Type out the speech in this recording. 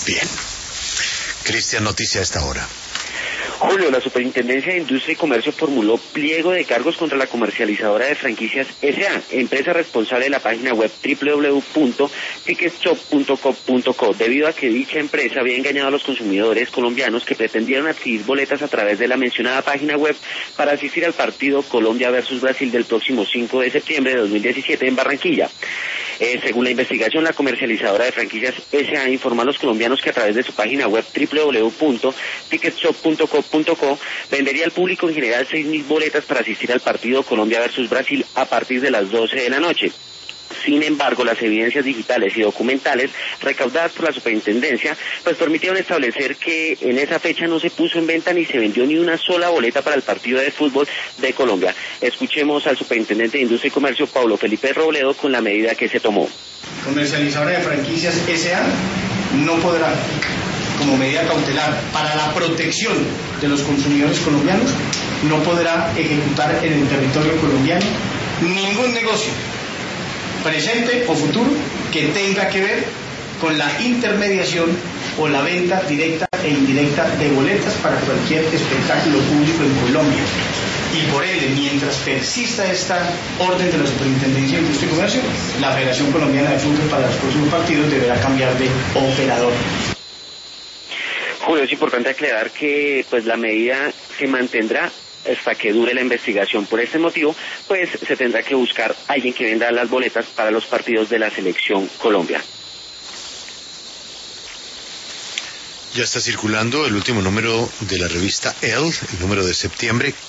Bien. Cristian, noticia a esta hora. Julio, la Superintendencia de Industria y Comercio formuló pliego de cargos contra la comercializadora de franquicias S.A., empresa responsable de la página web www.ticketshop.co.co, debido a que dicha empresa había engañado a los consumidores colombianos que pretendieron adquirir boletas a través de la mencionada página web para asistir al partido Colombia versus Brasil del próximo 5 de septiembre de 2017 en Barranquilla. Según la investigación, la comercializadora de franquicias S.A. informó a los colombianos que a través de su página web www.ticketshop.co.co vendería al público en general 6.000 boletas para asistir al partido Colombia versus Brasil a partir de las 12 de la noche. Sin embargo, las evidencias digitales y documentales recaudadas por la superintendencia pues permitieron establecer que en esa fecha no se puso en venta ni se vendió ni una sola boleta para el partido de fútbol de Colombia. Escuchemos al superintendente de Industria y Comercio, Paulo Felipe Robledo, con la medida que se tomó. Comercializadora de franquicias S.A. no podrá, como medida cautelar para la protección de los consumidores colombianos, no podrá ejecutar en el territorio colombiano ningún negocio, presente o futuro, que tenga que ver con la intermediación o la venta directa e indirecta de boletas para cualquier espectáculo público en Colombia. Y por ende, mientras persista esta orden de la Superintendencia de Industria y Comercio, la Federación Colombiana de Fútbol para los próximos partidos deberá cambiar de operador. Julio, es importante aclarar que pues la medida se mantendrá hasta que dure la investigación. Por este motivo, pues se tendrá que buscar a alguien que venda las boletas para los partidos de la Selección Colombia. Ya está circulando el último número de la revista Elle, el número de septiembre.